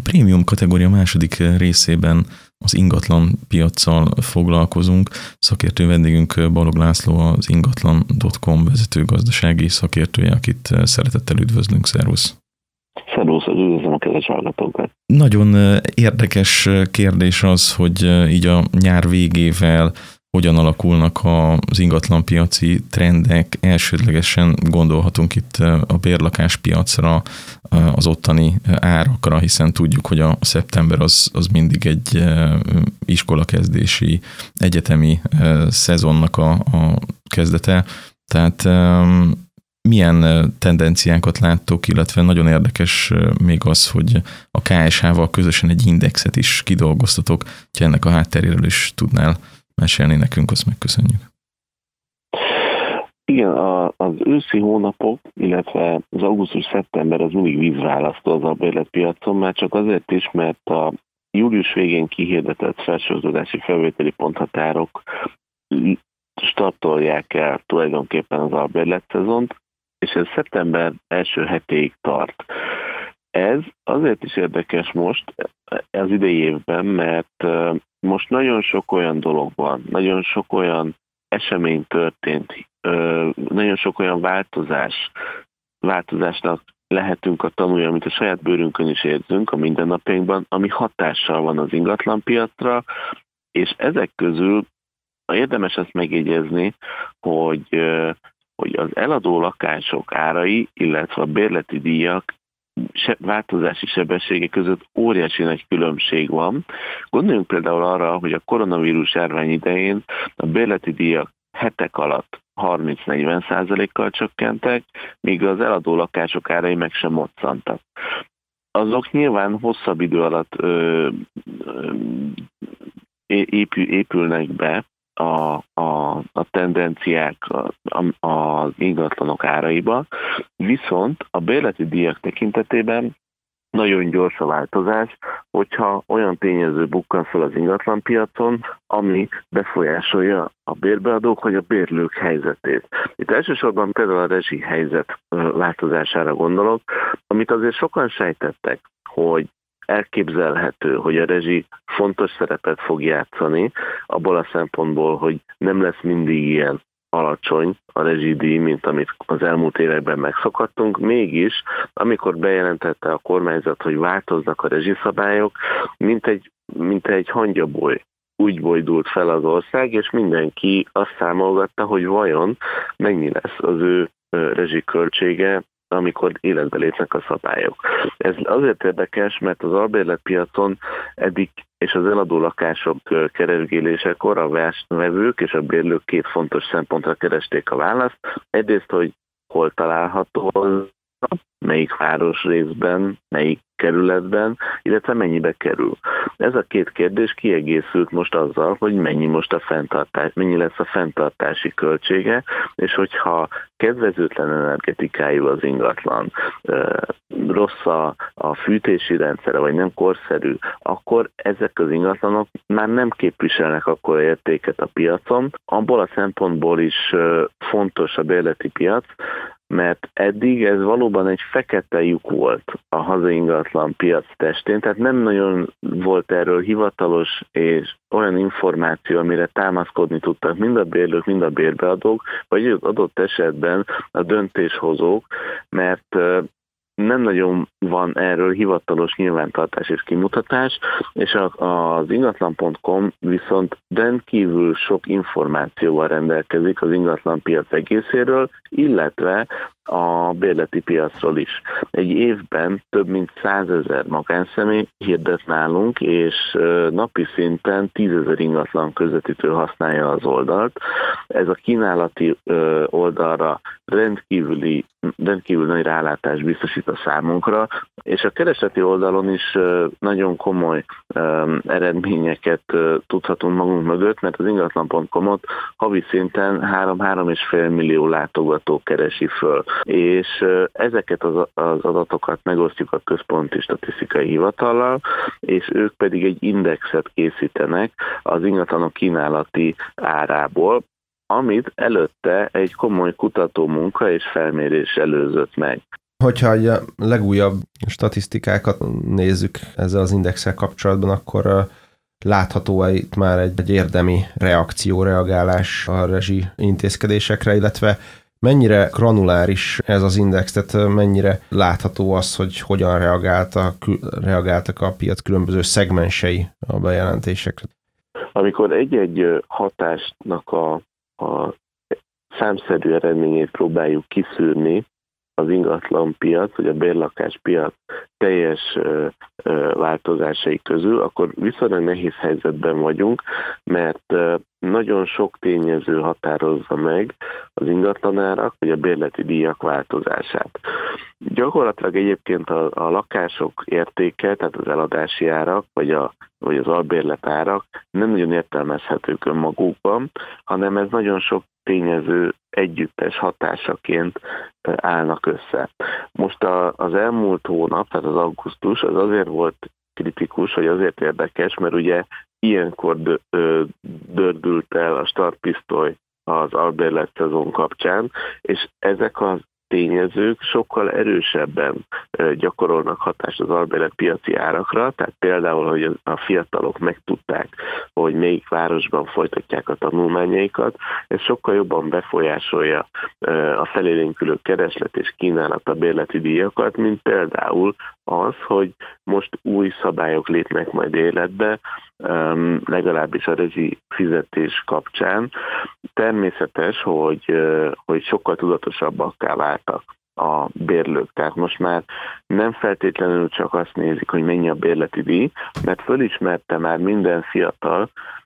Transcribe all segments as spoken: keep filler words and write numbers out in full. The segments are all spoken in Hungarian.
prémium kategória második részében az ingatlan piaccal foglalkozunk. Szakértő vendégünk Balog László, az ingatlan pont com vezető gazdasági szakértője, akit szeretettel üdvözlünk. Szervusz! Szervusz, üdvözlöm a kedves hallgatókat! Nagyon érdekes kérdés az, hogy így a nyár végével hogyan alakulnak az ingatlanpiaci trendek. Elsődlegesen gondolhatunk itt a bérlakáspiacra, az ottani árakra, hiszen tudjuk, hogy a szeptember az, az mindig egy iskolakezdési, egyetemi szezonnak a, a kezdete. Tehát milyen tendenciákat láttok, illetve nagyon érdekes még az, hogy a ká es há-val közösen egy indexet is kidolgoztatok, ha ennek a hátteréről is tudnál mesélni nekünk, azt megköszönjük. Igen, a, az őszi hónapok, illetve az augusztus-szeptember az mindig vízválasztó az albérletpiacon, már csak azért is, mert a július végén kihirdetett felsőoktatási felvételi ponthatárok startolják el tulajdonképpen az albérletszezont, és ez szeptember első hetéig tart. Ez azért is érdekes most az idei évben, mert most nagyon sok olyan dolog van, nagyon sok olyan esemény történt, nagyon sok olyan változás, változásnak lehetünk a tanulja, amit a saját bőrünkön is érzünk a mindennapjainkban, ami hatással van az ingatlanpiacra, és ezek közül érdemes ezt megjegyezni, hogy, hogy az eladó lakások árai, illetve a bérleti díjak változási sebessége között óriási nagy különbség van. Gondoljunk például arra, hogy a koronavírus járvány idején a bérleti díjak hetek alatt harminc-negyven százalékkal csökkentek, míg az eladó lakások árai meg sem moccantak. Azok nyilván hosszabb idő alatt ö, ö, épül, épülnek be a, a, a tendenciák a, az ingatlanok áraiba, viszont a bérleti díjak tekintetében nagyon gyors a változás, hogyha olyan tényező bukkan fel az ingatlanpiacon, ami befolyásolja a bérbeadók vagy a bérlők helyzetét. Itt elsősorban például a rezsi helyzet változására gondolok, amit azért sokan sejtettek, hogy elképzelhető, hogy a rezsi fontos szerepet fog játszani, abból a szempontból, hogy nem lesz mindig ilyen alacsony a rezsidíj, mint amit az elmúlt években megszokhattunk. Mégis, amikor bejelentette a kormányzat, hogy változnak a rezsiszabályok, mint egy, mint egy hangyaboly úgy bojdult fel az ország, és mindenki azt számolgatta, hogy vajon mennyi lesz az ő rezsiköltsége, amikor életbe lépnek a szabályok. Ez azért érdekes, mert az albérletpiacon eddig és az eladó lakások keresgélésekor a vásárlók és a bérlők két fontos szempontra keresték a választ. Egyrészt, hogy hol található az, melyik városrészben, melyik kerületben, illetve mennyibe kerül. Ez a két kérdés kiegészült most azzal, hogy mennyi most a fenntartás, mennyi lesz a fenntartási költsége, és hogyha kedvezőtlen energetikájú az ingatlan, rossz a, a fűtési rendszere, vagy nem korszerű, akkor ezek az ingatlanok már nem képviselnek akkora értéket a piacon. Abból a szempontból is fontos a bérleti piac, mert eddig ez valóban egy fekete lyuk volt a hazai ingatlan piac testén, tehát nem nagyon volt erről hivatalos és olyan információ, amire támaszkodni tudtak mind a bérlők, mind a bérbeadók, vagy adott esetben a döntéshozók, mert nem nagyon van erről hivatalos nyilvántartás és kimutatás, és az ingatlan pont com viszont rendkívül sok információval rendelkezik az ingatlanpiac egészéről, illetve a bérleti piacról is. Egy évben több mint százezer magánszemély hirdet nálunk, és napi szinten tízezer ingatlan közvetítő használja az oldalt. Ez a kínálati oldalra rendkívüli, rendkívül nagy rálátást biztosít a számunkra, és a keresleti oldalon is nagyon komoly eredményeket tudhatunk magunk mögött, mert az ingatlan pont com-ot havi szinten három-három és fél millió látogató keresi föl. És ezeket az adatokat megosztjuk a Központi Statisztikai Hivatallal, és ők pedig egy indexet készítenek az ingatlanok kínálati árából, amit előtte egy komoly kutatómunka és felmérés előzött meg. Hogyha a legújabb statisztikákat nézzük ezzel az indexsel kapcsolatban, akkor látható itt már egy, egy érdemi reakció, reagálás a rezsi intézkedésekre, illetve mennyire granuláris ez az index, tehát mennyire látható az, hogy hogyan reagáltak, reagáltak a piac különböző szegmensei a bejelentésekre? Amikor egy-egy hatásnak a, a számszerű eredményét próbáljuk kiszűrni az ingatlan piac, vagy a bérlakáspiac teljes ö, ö, változásai közül, akkor viszonylag nehéz helyzetben vagyunk, mert ö, nagyon sok tényező határozza meg az ingatlanárak, vagy a bérleti díjak változását. Gyakorlatilag egyébként a, a lakások értéke, tehát az eladási árak, vagy, a, vagy az albérletárak nem nagyon értelmezhetők önmagukban, hanem ez nagyon sok tényező együttes hatásaként állnak össze. Most a, az elmúlt hónap, tehát az augusztus, az azért volt kritikus, vagy azért érdekes, mert ugye ilyenkor dördült el a startpisztoly az albérlet szezon kapcsán, és ezek az tényezők sokkal erősebben gyakorolnak hatást az albérletpiaci árakra, tehát például, hogy a fiatalok megtudták, hogy melyik városban folytatják a tanulmányaikat, ez sokkal jobban befolyásolja a felélénkülő kereslet és kínálat a bérleti díjakat, mint például az, hogy most új szabályok lépnek majd életbe, legalábbis a rezsi fizetés kapcsán. Természetes, hogy, hogy sokkal tudatosabbakká váltak a bérlők. Tehát most már nem feltétlenül csak azt nézik, hogy mennyi a bérleti díj, mert fölismerte már minden fiatal,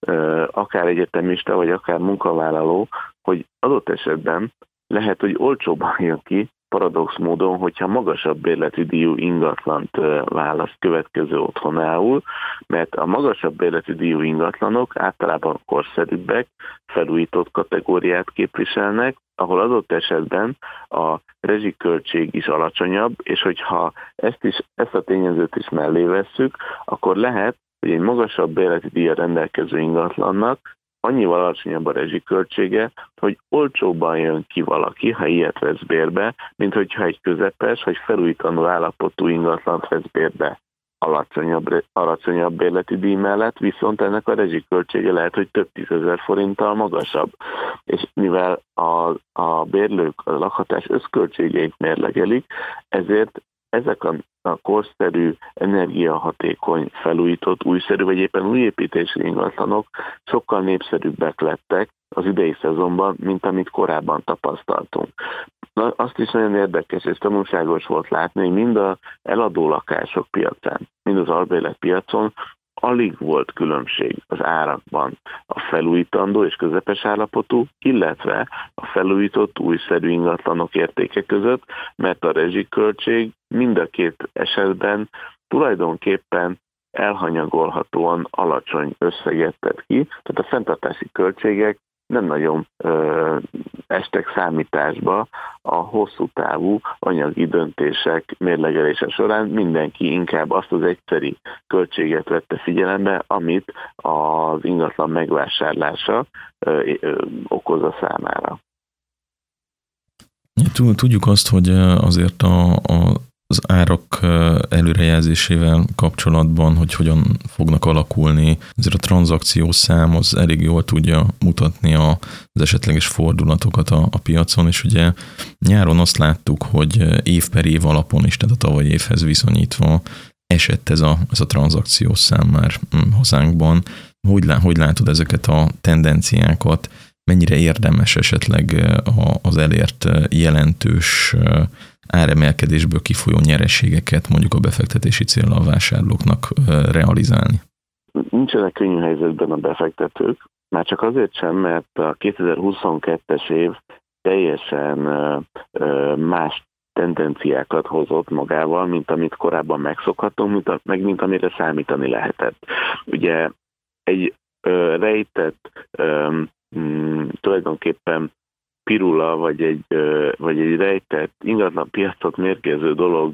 akár egyetemista, vagy akár munkavállaló, hogy adott esetben lehet, hogy olcsóbban jön ki, paradox módon, hogyha magasabb bérleti díjú ingatlant választ következő otthonául, mert a magasabb bérleti díjú ingatlanok általában korszerűbbek, felújított kategóriát képviselnek, ahol adott esetben a rezsiköltség is alacsonyabb, és hogyha ezt, is, ezt a tényezőt is mellé vesszük, akkor lehet, hogy egy magasabb bérleti díjra rendelkező ingatlannak annyival alacsonyabb a rezsiköltsége, hogy olcsóbban jön ki valaki, ha ilyet vesz bérbe, mint hogyha egy közepes vagy felújítandó állapotú ingatlant vesz bérbe alacsonyabb, alacsonyabb bérleti díj mellett, viszont ennek a rezsiköltsége lehet, hogy több tízezer forinttal magasabb. És mivel a, a bérlők a lakhatás összköltségeit mérlegelik, ezért ezek a, a korszerű, energiahatékony, felújított, újszerű, vagy éppen újépítési ingatlanok sokkal népszerűbbek lettek az idei szezonban, mint amit korábban tapasztaltunk. Na, azt is nagyon érdekes és tanulságos volt látni, hogy mind az eladó lakások piacán, mind az albérletpiacon alig volt különbség az árakban a felújítandó és közepes állapotú, illetve a felújított újszerű ingatlanok értéke között, mert a rezsiköltség mind a két esetben tulajdonképpen elhanyagolhatóan alacsony összeget tett ki, tehát a fenntartási költségek nem nagyon ö, estek számításba a hosszú távú anyagi döntések mérlegelése során. Mindenki inkább azt az egyszeri költséget vette figyelembe, amit az ingatlan megvásárlása ö, ö, okoz a számára. Tudjuk azt, hogy azért a, a az árak előrejelzésével kapcsolatban, hogy hogyan fognak alakulni. Ezért a tranzakciószám az elég jól tudja mutatni az esetleges fordulatokat a, a piacon, és ugye nyáron azt láttuk, hogy év per év alapon is, tehát a tavalyi évhez viszonyítva esett ez a, ez a tranzakciószám már hazánkban. Hogy, lá, hogy látod ezeket a tendenciákat? Mennyire érdemes esetleg az elért jelentős áremelkedésből kifolyó nyereségeket mondjuk a befektetési céllal a vásárlóknak realizálni? Nincsenek könnyű helyzetben a befektetők, már csak azért sem, mert a kétezer-huszonkettes év teljesen más tendenciákat hozott magával, mint amit korábban megszokhattunk, mint a, meg mint amire számítani lehetett. Ugye egy rejtett, tulajdonképpen pirula, vagy egy, vagy egy rejtett ingatlan piacot mérgező dolog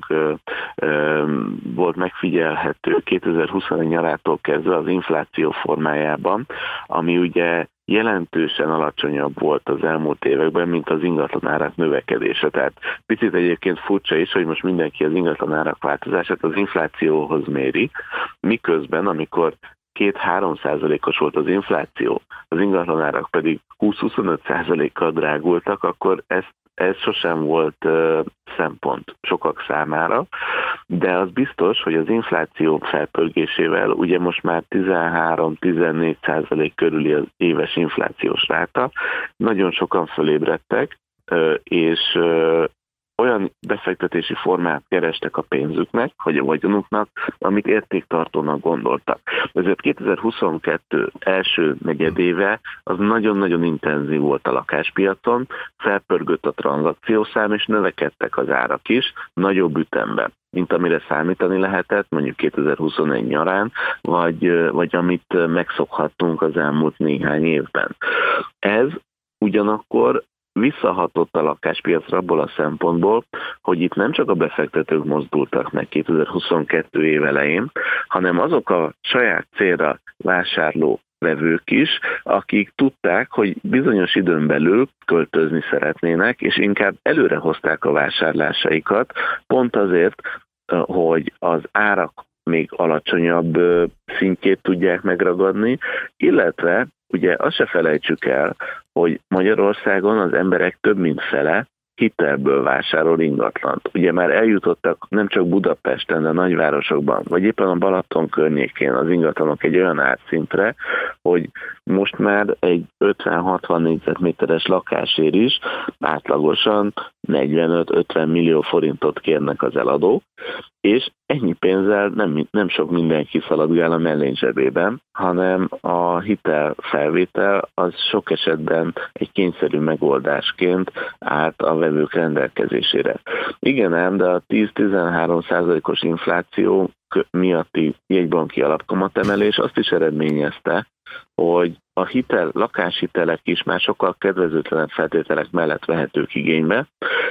volt megfigyelhető kétezer-huszonegy nyarától kezdve az infláció formájában, ami ugye jelentősen alacsonyabb volt az elmúlt években, mint az ingatlanárak növekedése. Tehát picit egyébként furcsa is, hogy most mindenki az ingatlanárak változását az inflációhoz méri, miközben, amikor két-három százalékos volt az infláció, az ingatlanárak pedig húsz-huszonöt százalékkal drágultak, akkor ez, ez sosem volt uh, szempont sokak számára, de az biztos, hogy az infláció felpörgésével ugye most már tizenhárom-tizennégy százalék körüli az éves inflációs ráta, nagyon sokan fölébredtek, uh, és uh, olyan befektetési formát kerestek a pénzüknek, vagy a vagyonuknak, amit értéktartónak gondoltak. Ezért kétezer-huszonkettő első negyedéve az nagyon-nagyon intenzív volt a lakáspiacon, felpörgött a tranzakciószám, és növekedtek az árak is, nagyobb ütemben, mint amire számítani lehetett, mondjuk kétezer-huszonegy nyarán, vagy, vagy amit megszokhattunk az elmúlt néhány évben. Ez ugyanakkor visszahatott a lakáspiacra abból a szempontból, hogy itt nem csak a befektetők mozdultak meg kétezer-huszonkettő év elején, hanem azok a saját célra vásárló vevők is, akik tudták, hogy bizonyos időn belül költözni szeretnének, és inkább előre hozták a vásárlásaikat, pont azért, hogy az árak még alacsonyabb szintjét tudják megragadni, illetve ugye azt se felejtsük el, hogy Magyarországon az emberek több mint fele hitelből vásárol ingatlant. Ugye már eljutottak nem csak Budapesten, de a nagyvárosokban, vagy éppen a Balaton környékén az ingatlanok egy olyan árszintre, hogy most már egy ötven-hatvan négyzetméteres lakásért is átlagosan negyvenöt-ötven millió forintot kérnek az eladók, és ennyi pénzzel nem, nem sok mindenki szaladgál a mellény zsebében, hanem a hitel-felvétel az sok esetben egy kényszerű megoldásként állt a vevők rendelkezésére. Igen ám, de a tíz-tizenhárom százalékos infláció miatti jegybanki alapkamatemelés azt is eredményezte, hogy a hitel, lakáshitelek is már sokkal kedvezőtlenebb feltételek mellett vehetők igénybe,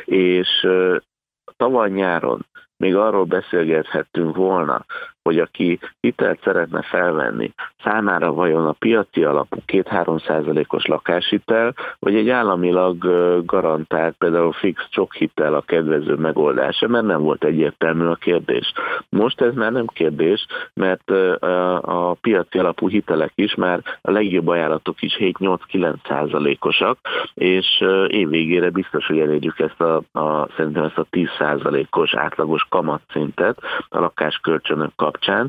és tavaly nyáron még arról beszélgethettünk volna, hogy aki hitelt szeretne felvenni, számára vajon a piaci alapú két-három százalékos lakáshitel, vagy egy államilag garantált, például fix csokhitel a kedvező megoldása, mert nem volt egyértelmű a kérdés. Most ez már nem kérdés, mert a piaci alapú hitelek is már a legjobb ajánlatok is hét-nyolc-kilenc százalékosak, és évvégére biztos, hogy elérjük ezt a, a, szerintem ezt a tíz százalékos átlagos kamatszintet a lakáskölcsönök kapcsán,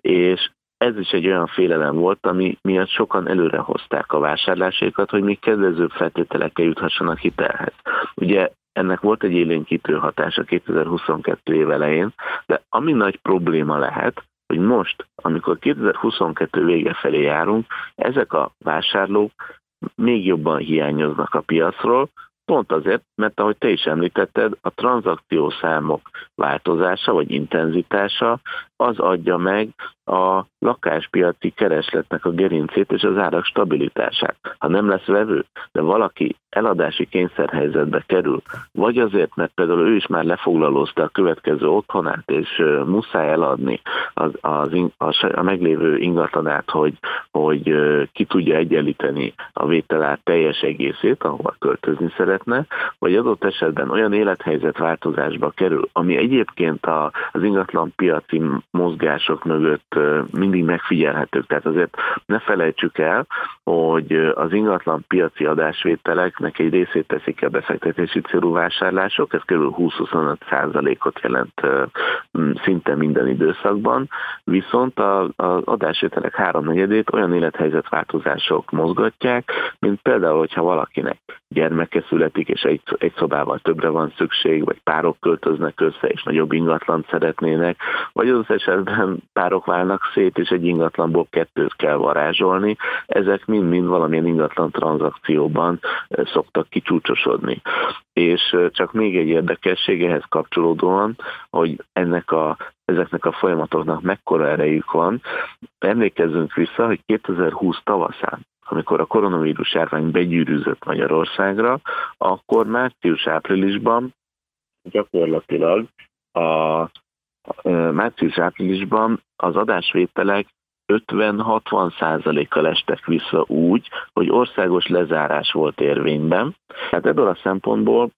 és ez is egy olyan félelem volt, ami miatt sokan előre hozták a vásárlásaikat, hogy még kedvezőbb feltételekkel juthassanak hitelhez. Ugye ennek volt egy élénkítő hatása kétezer-huszonkettő év elején, de ami nagy probléma lehet, hogy most, amikor kétezer-huszonkettő vége felé járunk, ezek a vásárlók még jobban hiányoznak a piacról, pont azért, mert ahogy te is említetted, a tranzakciószámok változása vagy intenzitása az adja meg a lakáspiaci keresletnek a gerincét és az árak stabilitását. Ha nem lesz vevő, de valaki eladási kényszerhelyzetbe kerül, vagy azért, mert például ő is már lefoglalózta a következő otthonát, és muszáj eladni az, az, a, a meglévő ingatlanát, hogy, hogy ki tudja egyenlíteni a vételár teljes egészét, ahova költözni szeretne, vagy adott esetben olyan élethelyzetváltozásba kerül, ami egyébként a, az ingatlan piaci mozgások mögött mindig megfigyelhetők. Tehát azért ne felejtsük el, hogy az ingatlan piaci adásvételeknek egy részét teszik a befektetési célú vásárlások, ez kb. húsz-huszonöt százalékot jelent szinte minden időszakban, viszont az adásvételek háromnegyedét olyan élethelyzetváltozások mozgatják, mint például, hogyha valakinek gyermeke születik, és egy, egy szobával többre van szükség, vagy párok költöznek össze, és nagyobb ingatlant szeretnének, vagy az esetben párok válnak szét, és egy ingatlanból kettőt kell varázsolni. Ezek mind-mind valamilyen ingatlan tranzakcióban szoktak kicsúcsosodni. És csak még egy érdekesség ehhez kapcsolódóan, hogy ennek a, ezeknek a folyamatoknak mekkora erejük van. Emlékezzünk vissza, hogy kétezer-húsz tavaszán, amikor a koronavírus járvány begyűrűzött Magyarországra, akkor március-áprilisban gyakorlatilag a március-áprilisban az adásvételek ötven-hatvan százalékkal estek vissza úgy, hogy országos lezárás volt érvényben. Hát ebből a szempontból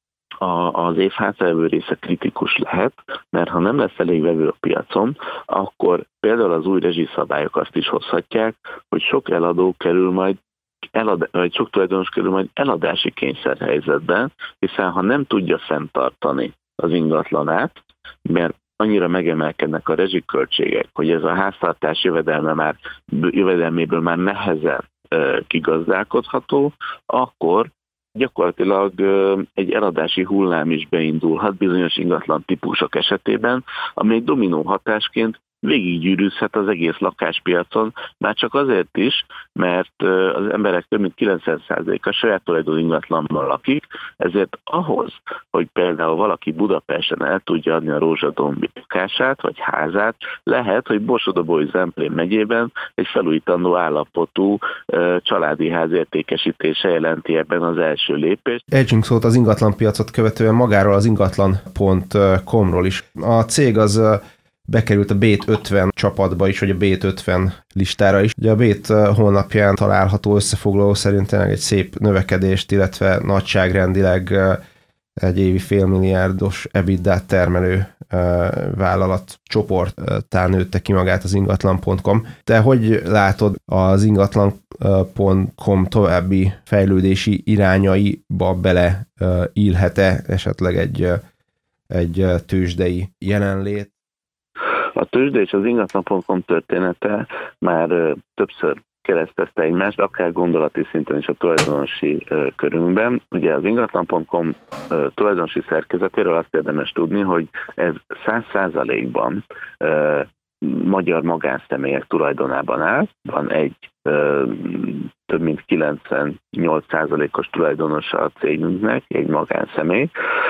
a, az év hátralévő része kritikus lehet, mert ha nem lesz elég vevő a piacon, akkor például az új rezsiszabályok azt is hozhatják, hogy sok eladó kerül majd Elad, vagy sok tulajdonos kerül majd eladási kényszerhelyzetben, hiszen ha nem tudja fenntartani az ingatlanát, mert annyira megemelkednek a rezsiköltségek, hogy ez a háztartás jövedelme már, jövedelméből már nehezen e, kigazdálkodható, akkor gyakorlatilag egy eladási hullám is beindulhat bizonyos ingatlan típusok esetében, ami egy dominó hatásként végiggyűrűzhet az egész lakáspiacon, már csak azért is, mert az emberek több mint kilencven százaléka saját tulajdonú ingatlanban lakik, ezért ahhoz, hogy például valaki Budapesten el tudja adni a Rózsadombi lakását vagy házát, lehet, hogy Borsod-Abaúj-Zemplén megyében egy felújítandó állapotú családi ház értékesítése jelenti ebben az első lépést. Ejtsünk szót az ingatlanpiacot követően magáról az ingatlan pont com-ról is. A cég az bekerült a Bét ötven csapatba is, vagy a Bét ötven listára is. Ugye a Bét honlapján található összefoglaló szerint tényleg egy szép növekedést, illetve nagyságrendileg egy évi félmilliárdos EBITDA-t termelő vállalat csoporttá nőtte ki magát az ingatlan pont com. Te hogy látod az ingatlan pont com további fejlődési irányaiba bele illhet-e esetleg egy, egy tőzsdei jelenlét? A tőzsde és az ingatlan pont com története már többször keresztezte egymást, akár gondolati szinten is a tulajdonosi körünkben. Ugye az ingatlan pont com tulajdonosi szerkezetéről azt érdemes tudni, hogy ez száz százalékban magyar magánszemélyek tulajdonában áll. Van egy több mint kilencvennyolc százalékos tulajdonosa a cégünknek, egy magánszemély,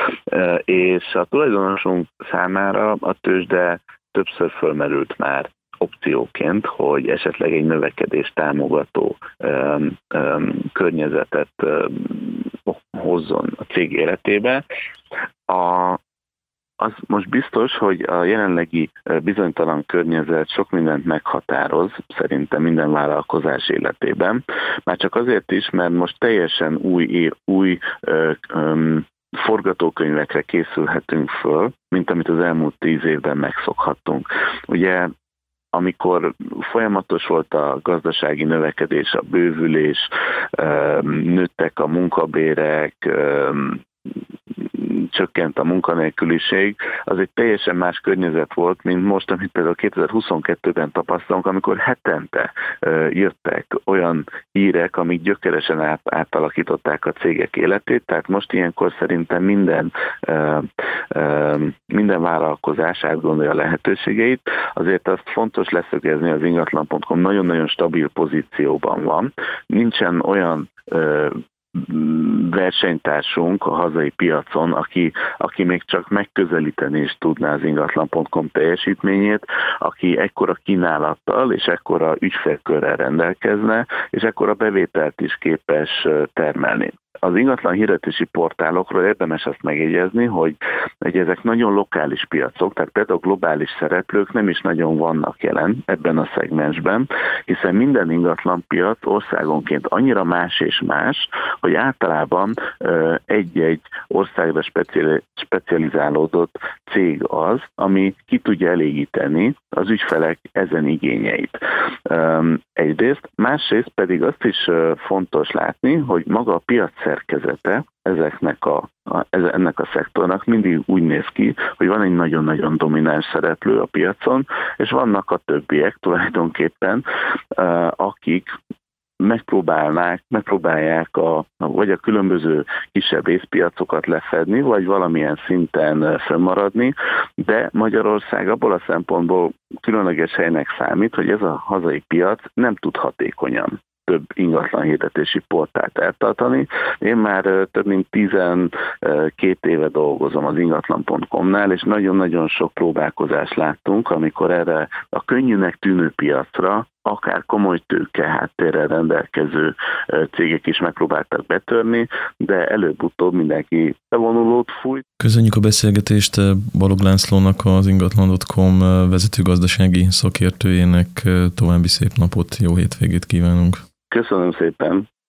és a tulajdonosunk számára a tőzsde többször fölmerült már opcióként, hogy esetleg egy növekedést támogató öm, öm, környezetet öm, hozzon a cég életébe. A, az most biztos, hogy a jelenlegi bizonytalan környezet sok mindent meghatároz, szerintem minden vállalkozás életében. Már csak azért is, mert most teljesen új, új ö, ö, forgatókönyvekre készülhetünk föl, mint amit az elmúlt tíz évben megszokhattunk. Ugye, amikor folyamatos volt a gazdasági növekedés, a bővülés, nőttek a munkabérek, csökkent a munkanélküliség, az egy teljesen más környezet volt, mint most, amit például kétezer-huszonkettőben tapasztalunk, amikor hetente uh, jöttek olyan hírek, amik gyökeresen át, átalakították a cégek életét, tehát most ilyenkor szerintem minden, uh, uh, minden vállalkozás átgondolja a lehetőségeit. Azért azt fontos leszögezni, az ingatlan pont com nagyon-nagyon stabil pozícióban van. Nincsen olyan uh, versenytársunk a hazai piacon, aki, aki még csak megközelíteni is tudná az ingatlan pont com teljesítményét, aki ekkora kínálattal és ekkora ügyfélkörrel rendelkezne, és ekkora bevételt is képes termelni. Az ingatlan hirdetési portálokról érdemes azt megjegyezni, hogy, hogy ezek nagyon lokális piacok, tehát például globális szereplők nem is nagyon vannak jelen ebben a szegmensben, hiszen minden ingatlan piac országonként annyira más és más, hogy általában egy-egy országra specializálódott cég az, ami ki tudja elégíteni az ügyfelek ezen igényeit. Egyrészt, másrészt pedig azt is fontos látni, hogy maga a piac szerkezete ezeknek a, a, ennek a szektornak mindig úgy néz ki, hogy van egy nagyon-nagyon domináns szereplő a piacon, és vannak a többiek tulajdonképpen, akik megpróbálnák, megpróbálják a, vagy a különböző kisebb részpiacokat lefedni, vagy valamilyen szinten fönnmaradni, de Magyarország abból a szempontból különleges helynek számít, hogy ez a hazai piac nem tud hatékonyan több ingatlan hirdetési portált eltartani. Én már több mint tizenkét éve dolgozom az ingatlan pont com-nál, és nagyon-nagyon sok próbálkozást láttunk, amikor erre a könnyűnek tűnő piacra akár komoly tőke háttérrel rendelkező cégek is megpróbáltak betörni, de előbb-utóbb mindenki bevonulót fújt. Köszönjük a beszélgetést Balog Lászlónak, az ingatlan pont com vezető gazdasági szakértőjének. További szép napot, jó hétvégét kívánunk! Köszönöm szépen!